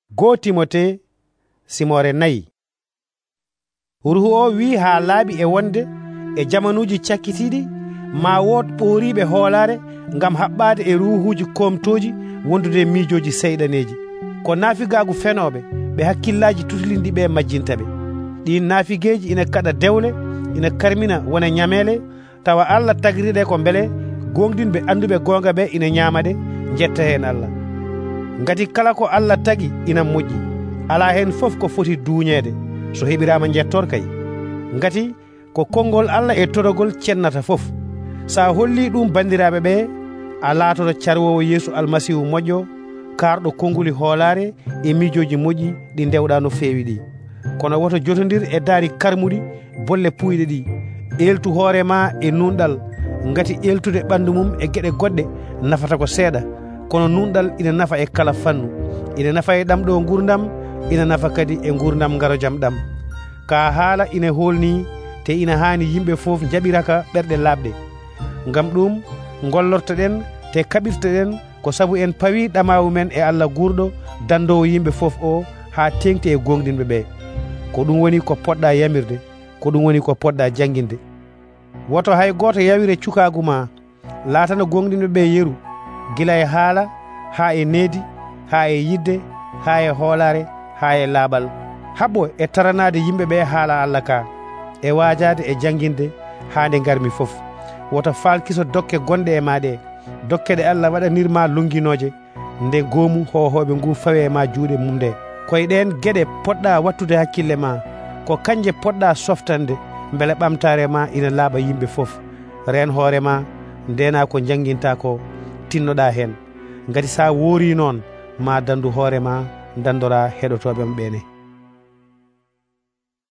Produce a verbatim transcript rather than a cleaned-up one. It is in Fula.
Go Timote simore nayi. Ruhu o wi ha laabi e wonde e jamanuji cakkitiɗi ma wot ɓoriɓe hoolare ngam haɓɓade e ruhuji komtoji wondude miijoji seyɗaneji ko naafigagu fenoɓe ɓe hakkillaji tutulinɗi ɓe majjintaɓe. Ɗi naafigeji ina kaɗa dewle ina karmina wona ñamele tawa Allah tagiriɗe ko beele gongdinɓe anduɓe gonga ɓe ina ñamade jetta hen Allah. Ngati kala ko Allah tagi ina moƴƴi ala hen fof ko foti duuñede so heɓirama jettor kay. Ngati ko konngol Allah e torogol cennata fof. Sa holli ɗum bandiraɓe ɓe a laatoto carwowo Yeesu almasihu moƴƴo karɗo konnguli hoolare e miijoji moƴƴi ɗi dewɗa no feewi ɗi. Kono woto jotondir e daari karmuɗi bolle puyɗe ɗi. Eltu hoorema e nunɗal ngati eltude ɓandu mum e gueɗe goɗɗe nafata ko seeɗa kono nunɗal ina nafa e kala fannu. Ina nafa e ɗamɗo gurdam ina nafa kadi e gurdam ngaro jam ɗam. Ka haala ina holni te ina hani yimɓe fof jaɓiraka ɓerɗe labɗe. Ngam ɗum gollortoɗen te kaɓirtoɗen ko sabu en pawi ɗamawu men e Allah gurɗo dandowo yimɓe fof o ha tengti e gongdinɓe ɓe. Ko ɗum woni ko poɗɗa yamirde, ko ɗum woni ko poɗɗa janginde. Woto hay goto yawire cukagu ma laatano gongdinɓe ɓe yeru gila e haala ha e needi ha e yidde ha e hoolare ha e laaɓal habbo e taranade yimɓe ɓe haala Allah ka e wajade e janginde ha nde garmi fof. Woto falkiso dokke gonɗe e maɗe dokke ɗe Allah waɗanirma longinoje nde goomu hohoɓe ngu fawe ma juuɗe mum nde. Koye ɗen gueɗe poɗɗa wattude hakkille ma ko kanje poɗɗa softande beele ɓamtare ma ina laaɓa yimɓe fof. Ren hoorema ndena ko janginta ko tinnoɗa hen. Ngati sa woori noon ma dandu hoorema dandora heɗotoɓe ɓene.